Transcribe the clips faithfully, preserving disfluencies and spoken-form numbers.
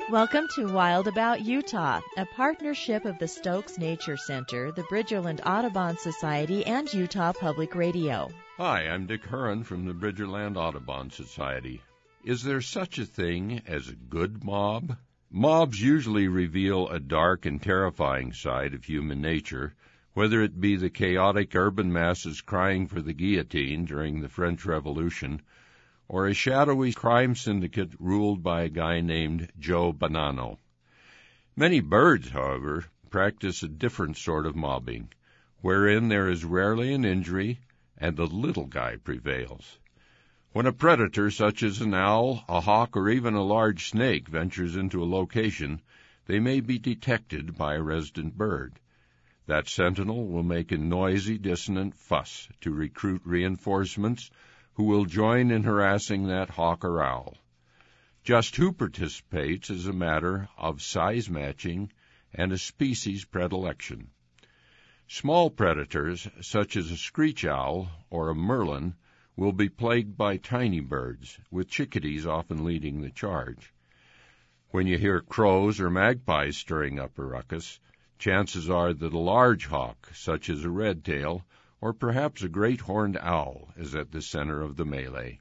Welcome to Wild About Utah, a partnership of the Stokes Nature Center, the Bridgerland Audubon Society, and Utah Public Radio. Hi, I'm Dick Huron from the Bridgerland Audubon Society. Is there such a thing as a good mob? Mobs usually reveal a dark and terrifying side of human nature, whether it be the chaotic urban masses crying for the guillotine during the French Revolution, or a shadowy crime syndicate ruled by a guy named Joe Bonanno. Many birds, however, practice a different sort of mobbing, wherein there is rarely an injury and the little guy prevails. When a predator such as an owl, a hawk, or even a large snake ventures into a location, they may be detected by a resident bird. That sentinel will make a noisy, dissonant fuss to recruit reinforcements who will join in harassing that hawk or owl. Just who participates is a matter of size matching and a species predilection. Small predators, such as a screech owl or a merlin, will be plagued by tiny birds, with chickadees often leading the charge. When you hear crows or magpies stirring up a ruckus, chances are that a large hawk, such as a red-tail, or perhaps a great horned owl, is at the center of the melee.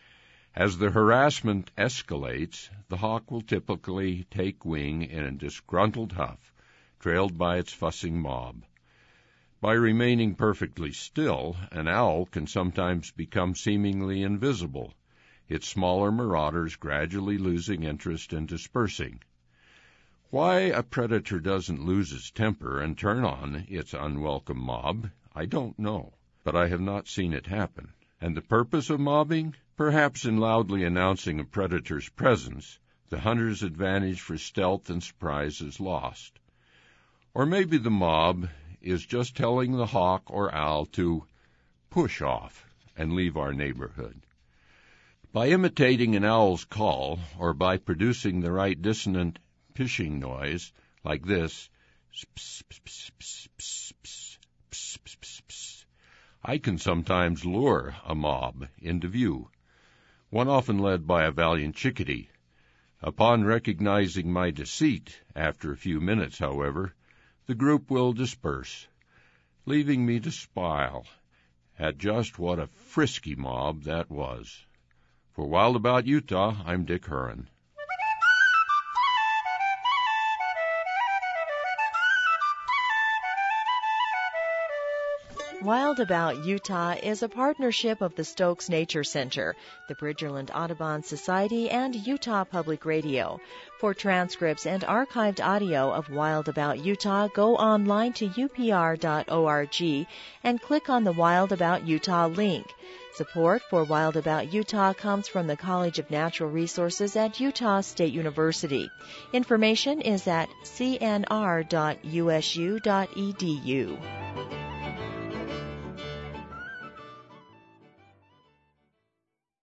As the harassment escalates, the hawk will typically take wing in a disgruntled huff, trailed by its fussing mob. By remaining perfectly still, an owl can sometimes become seemingly invisible, its smaller marauders gradually losing interest and dispersing. Why a predator doesn't lose its temper and turn on its unwelcome mob, I don't know, but I have not seen it happen. And the purpose of mobbing? Perhaps in loudly announcing a predator's presence, the hunter's advantage for stealth and surprise is lost. Or maybe the mob is just telling the hawk or owl to push off and leave our neighborhood. By imitating an owl's call, or by producing the right dissonant pishing noise, like this, I can sometimes lure a mob into view, one often led by a valiant chickadee. Upon recognizing my deceit, after a few minutes, however, the group will disperse, leaving me to smile at just what a frisky mob that was. For Wild About Utah, I'm Dick Huron. Wild About Utah is a partnership of the Stokes Nature Center, the Bridgerland Audubon Society, and Utah Public Radio. For transcripts and archived audio of Wild About Utah, go online to U P R dot org and click on the Wild About Utah link. Support for Wild About Utah comes from the College of Natural Resources at Utah State University. Information is at C N R dot U S U dot E D U.